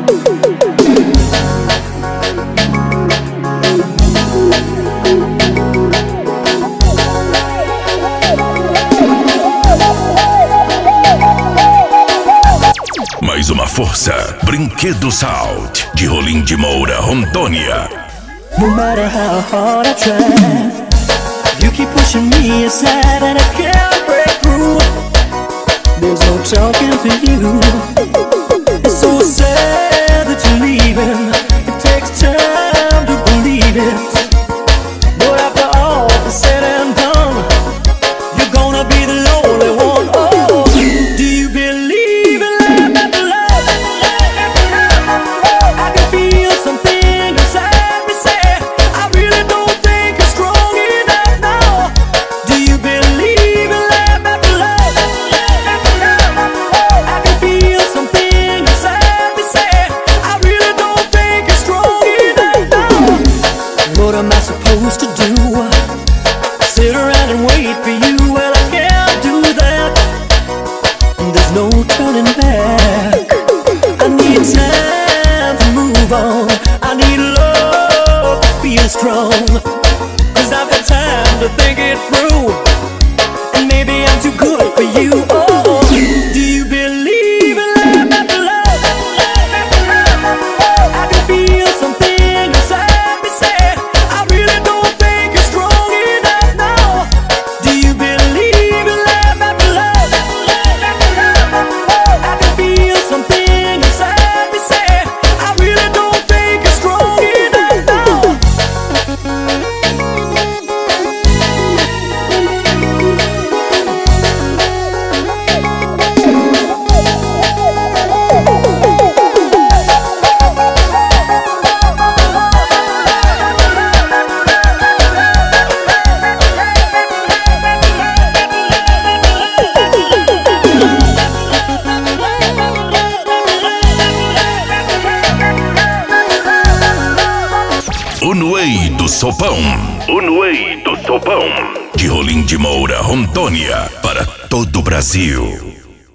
Mais uma força, Brinquedo Sound, de Rolim de Moura, Rondônia. No matter how hard I try, you keep pushing me aside and I can't break through. There's no talking to you. It's so sad that you're leaving. It takes time to believe it. But after all is said and done, you're gonna be the lonely one. Oh, do you believe in love after love? I can feel something inside me say I really don't think it's strong enough now. Do you believe in love after love? I can feel something inside me say I really don't think it's strong enough now. What am I supposed to do? Sit around and wait for you? Well, I can't do that. There's no turning back. I need time to move on. I need love to feel strong. 'Cause I've got time to think it through. And maybe I'm too good for you. Oh, do you believe in love after love? I can feel something inside me say I really don't think it's strong enough now. Do you believe in love after love? I can feel something inside me say I really don't think it's strong enough now. O Nuei do Sopão. O Nuei do Sopão, de Rolim de Moura, Rondônia, para todo o Brasil.